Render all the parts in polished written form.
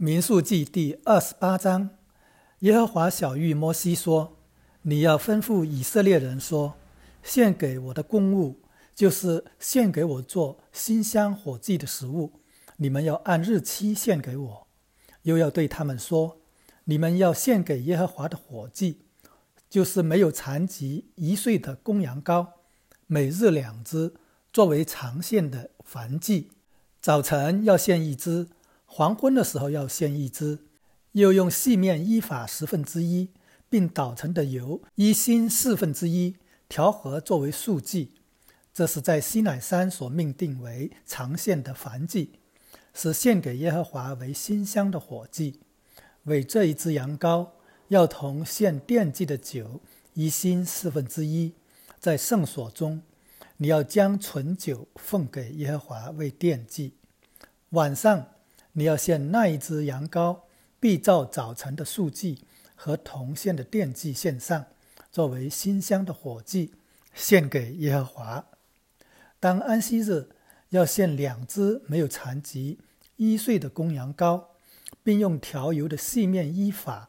民数记第28章，耶和华晓谕摩西说：你要吩咐以色列人说，献给我的供物，就是献给我做馨香火祭的食物，你们要按日期献给我。又要对他们说，你们要献给耶和华的火祭，就是没有残疾1岁的公羊羔，每日2只，作为常献的燔祭。早晨要献1只，黄昏的时候要献1只。又用细面1法1/10，并捣成的油1新1/4，调和作为素祭。这是在西乃山所命定为常献的燔祭，是献给耶和华为馨香的火祭。为这1只羊羔，要同献奠祭的酒1新1/4，在圣所中，你要将醇酒奉给耶和华为奠祭。晚上你要献那1只羊羔，必照早晨的素祭和同献的奠祭献上，作为馨香的火祭，献给耶和华。当安息日，要献2只没有残疾1岁的公羊羔，并用调油的细面1法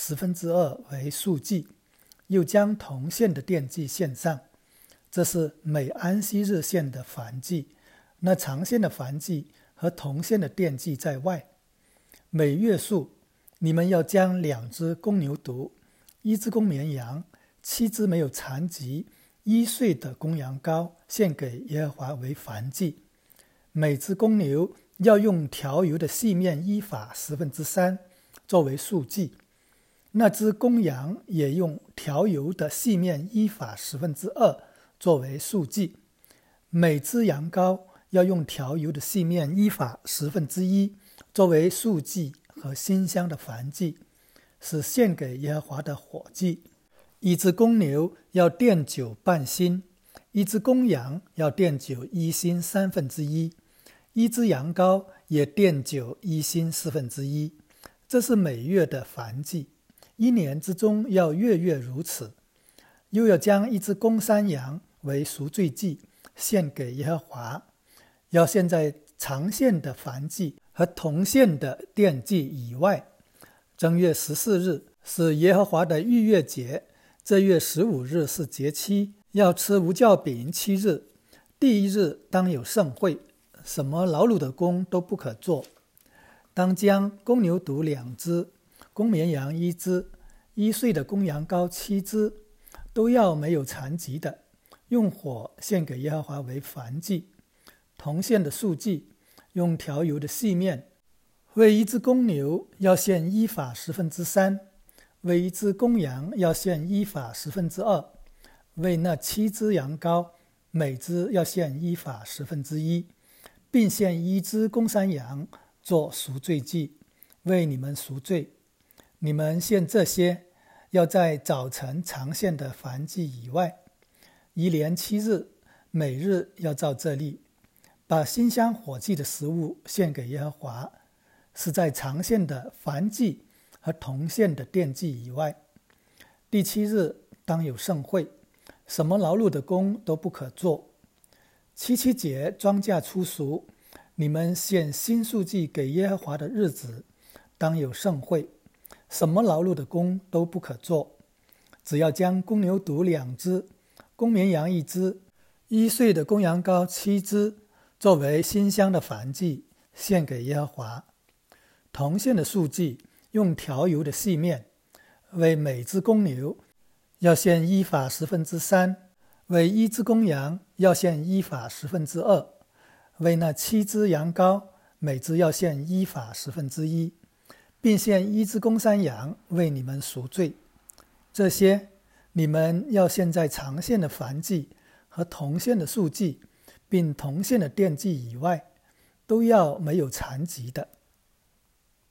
2/10为素祭，又将同献的奠祭献上。这是每安息日献的燔祭，那常献的燔祭和同献的奠祭在外。每月数，你们要将2只公牛犊、1只公绵羊、7只没有残疾1岁的公羊羔献给耶和华为燔祭。每只公牛要用调油的细面1法3/10作为素祭，那只公羊也用调油的细面1法2/10作为素祭。每只羊羔要用调油的细面1法1/10作为素祭和馨香的燔祭，是献给耶和华的火祭。1只公牛要奠酒半新，1只公羊要奠酒1新1/3，1只羊羔也奠酒1新1/4。这是每月的燔祭，1年之中要月月如此。又要将1只公山羊为赎罪祭献给耶和华，要献在常献的燔祭和同献的奠祭以外。正月14日是耶和华的逾越节，这月15日是节期，要吃无酵饼7日。第1日当有盛会，什么劳碌的工都不可做。当将公牛犊2只，公绵羊1只，1岁的公羊羔7只，都要没有残疾的，用火献给耶和华为燔祭。同献的素祭，用调油的细面。为1只公牛要献1法3/10，为1只公羊要献1法2/10，为那7只羊羔，每只要献1法1/10，并献1只公山羊做赎罪祭，为你们赎罪。你们献这些，要在早晨常献的燔祭以外。1连7日，每日要照这例，把馨香火祭的食物献给耶和华，是在常献的燔祭和同献的奠祭以外。第7日当有盛会，什么劳碌的工都不可做。7节庄稼出熟，你们献新素祭给耶和华的日子，当有盛会，什么劳碌的工都不可做。只要将公牛犊2只，公绵羊1只，1岁的公羊羔7只，作为馨香的燔祭，献给耶和华。同献的素祭，用调油的细面。为每只公牛要献1法3/10，为1只公羊要献1法2/10，为那7只羊羔，每只要献1法1/10，并献1只公山羊为你们赎罪。这些你们要献在常献的燔祭和同献的素祭，并同献的奠祭以外，都要没有残疾的。